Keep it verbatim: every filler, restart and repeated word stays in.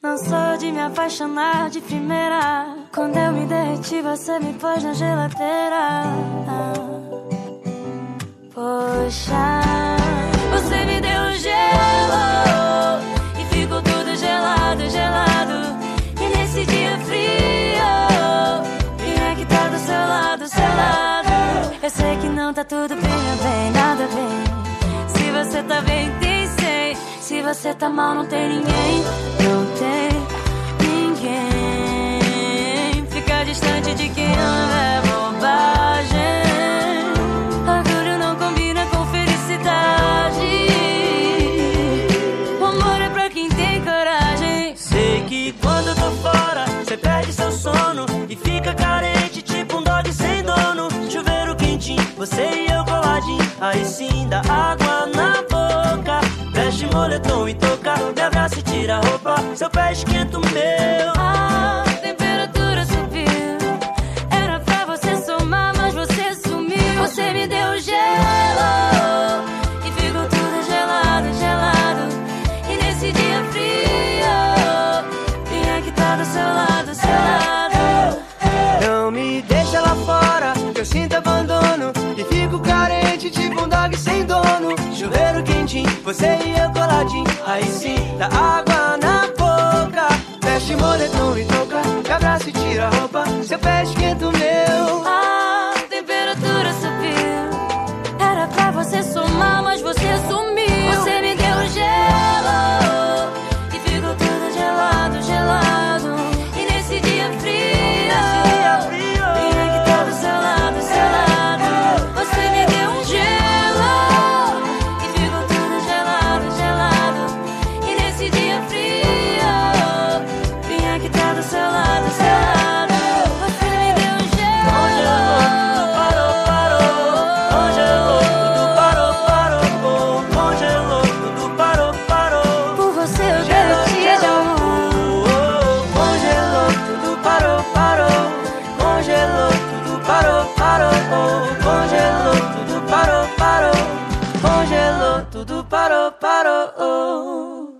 Não sou de me apaixonar de primeira. Quando eu me derreti, você me pôs na geladeira. Poxa, você me deu gelo e ficou tudo gelado, gelado. E nesse dia frio, quem é que tá do seu lado, seu lado? Eu sei que não tá tudo bem, bem, nada bem. Se você tá bem, tem sei. Se você tá mal, não tem ninguém. Não tem ninguém. Ficar distante de quem ama é bobagem. Orgulho não combina com felicidade. O amor é pra quem tem coragem. Sei que quando eu tô fora, cê perde seu sono e fica carente, tipo um dog sem dono. Chuveiro quentinho, você e eu coladinho. Aí sim dá água na boca. Veste moletom e touca, me abraça e tira a roupa. Seu pé esquenta o meu. A temperatura subiu. Era pra você somar, mas você sumiu. Você me deu gelo e ficou tudo gelado, gelado. E nesse dia frio, quem é que tá do seu lado, seu lado? Não me deixa lá fora, que eu sinto abandono e fico carente, tipo um dog sem dono. Chuveiro quentinho, você e eu coladinho. Aí sim, dá água na boca. Veste moletom e touca, me abraça e tira a roupa. Seu pé esquenta o meu. A temperatura subiu. Era pra você somar, mas você sumiu. Você me deu gelo e ficou tudo gelado, gelado. E nesse dia frio, quem é que tá do seu lado, seu lado? Você me deu um gelo e ficou tudo gelado, gelado. E nesse dia frio, quem é que tá do seu lado, seu lado? Você me deu um gelo. Parou, parou, congelou, tudo parou, parou, congelou, tudo parou, parou. Por você eu derreti de amor. Congelou, tudo parou, parou. Congelou, tudo parou, parou. Congelou, tudo parou, parou. Congelou, tudo parou, parou.